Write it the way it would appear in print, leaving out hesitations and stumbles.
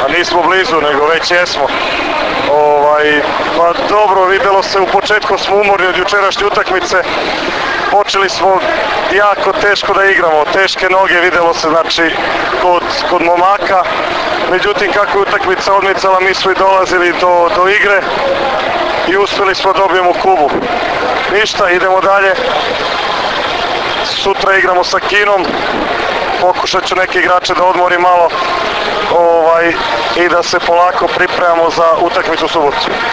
a nismo blizu, nego već jesmo. Pa dobro, vidjelo se, u početku smo umorni od jučerašnje utakmice, počeli smo jako teško da igramo, teške noge vidjelo se, znači, kod momaka, međutim kako je utakmica odmicala, mi smo i dolazili do igre i uspjeli smo dobijemo Kubu. Ništa, idemo dalje, sutra igramo sa Kinom, pokušat ću neke igrače da odmori malo i da se polako pripremamo za utakmicu u subotu.